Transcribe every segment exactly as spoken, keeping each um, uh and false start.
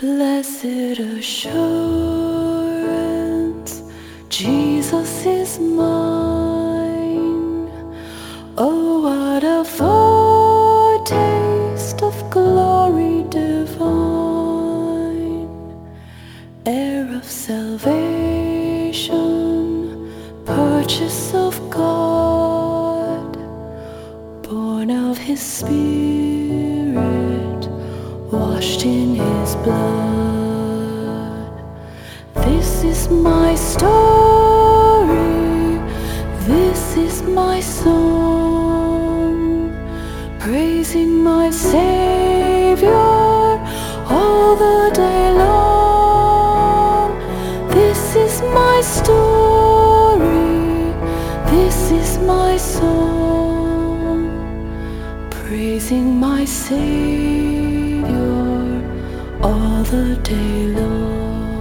Blessed assurance, Jesus is mine. Oh, what a foretaste of glory divine, heir of salvation, purchase of God, born of His Spirit, washed in His blood. This is my story, this is my song, praising my Savior all the day long. This is my story, this is my song, praising my Savior all the day long.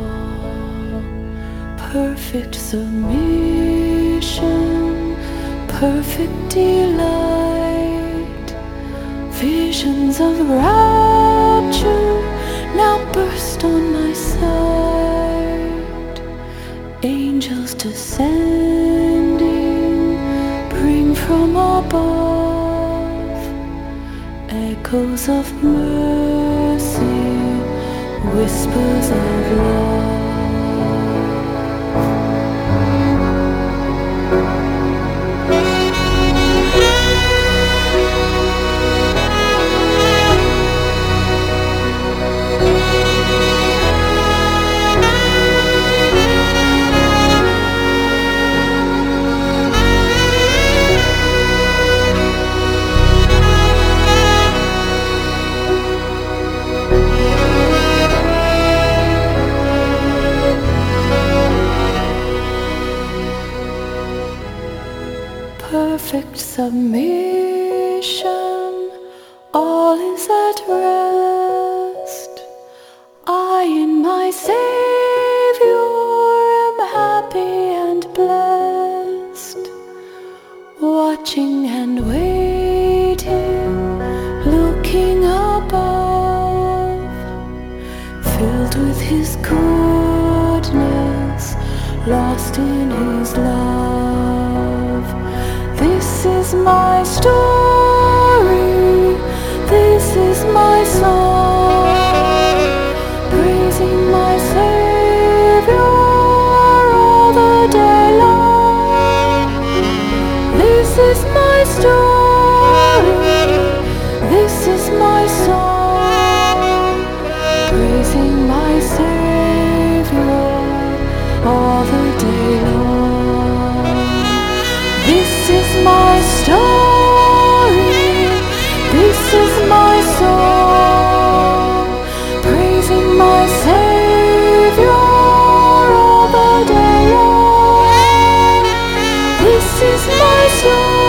Perfect submission, perfect delight, visions of rapture now burst on my sight. Angels descending bring from above echoes of mercy, whispers of love. Perfect submission, all is at rest. I in my Savior am happy and blessed, watching and waiting, looking above, filled with His goodness, lost in His love. This is my story, this is my song, praising my Savior all the day long. This is my story, this is my song, praising my Savior all the day long. This is my story, this is my song, praising my Savior all the day long. This is my story.